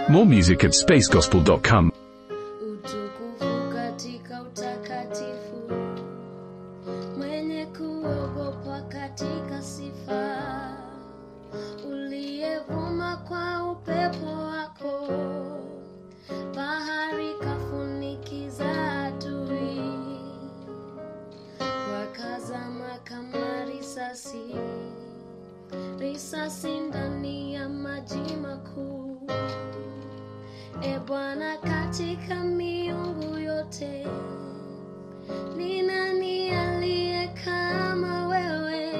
More music at spacegospel.com. Utukufu katika utakatifu, mwenye kuogopwa katika sifa, uliyevuma kwa upepo wako, bahari kafunikiza adui, wakazama kama risasi, risasi ndani ya maji makuu. E Bwana, katika miungu yote, ni nani aliye kama wewe?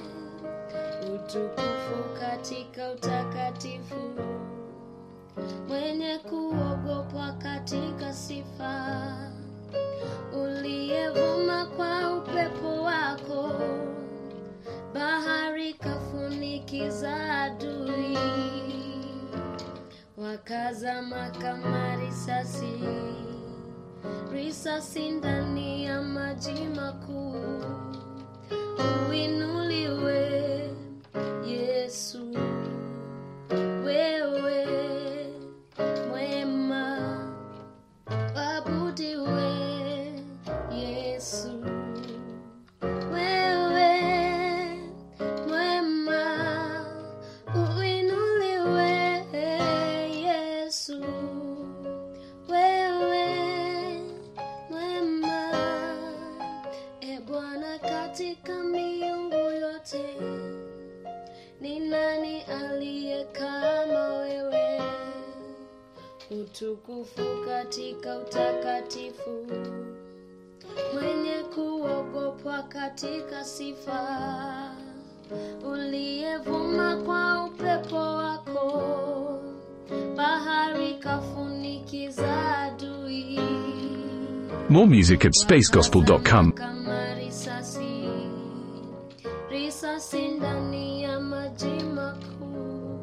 Utukufu katika utakatifu, mwenye kuogopwa katika sifa, uliyevuma kwa upepo wako, bahari kafunikiza adui, wakazama kama risasi, risasi ndani ya maji makuu. Uinuliwe Yesu, wewe mwema, abudiwe Yesu, wewe mwema, uinuliwe Yesu, wewe mwema. E Bwana, katika miungu yote, ni nani aliye kama wewe? Utukufu katika utakatifu, mwenye kuogopwa katika sifa, uliyevuma kwa upepo wako, bahari kafunikiza adui. More music at spacegospel.com. Kama risasi, risasi ndani ya maji makuu.